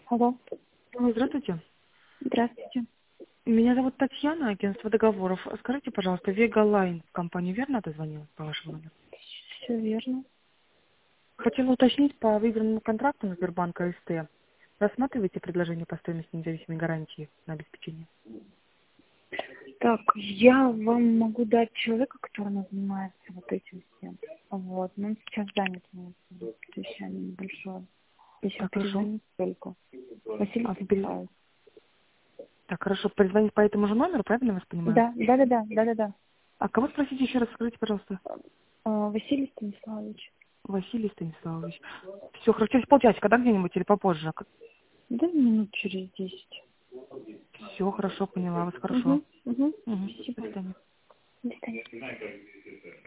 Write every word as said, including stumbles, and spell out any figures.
Алло. Алло, здравствуйте. Здравствуйте. Меня зовут Татьяна, агентство договоров. Скажите, пожалуйста, Вега Лайн в компанию верно дозвонил по вашему номеру? Все верно. Хотела уточнить по выигранному контракту на Сбербанк АСТ. Рассматриваете предложение по стоимости независимой гарантии на обеспечение? Так, я вам могу дать человека, который у нас занимается вот этим всем. Вот. Но он сейчас занят у нас совещание небольшое. Я сейчас Так, хорошо. перезвоню только. Василий А, пере- Станиславович. Так, хорошо. Перезвонить по этому же номеру, правильно я вас понимаю? Да, да, да, да, да, да, да. А кого спросите еще раз, скажите, пожалуйста? А, Василий Станиславович. Василий Станиславович. Все, хорошо. Через полчасика, да, где-нибудь или попозже? Да, минут через десять. Все, хорошо, поняла вас, хорошо. Угу, угу. Угу. До Спасибо. свидания. До свидания.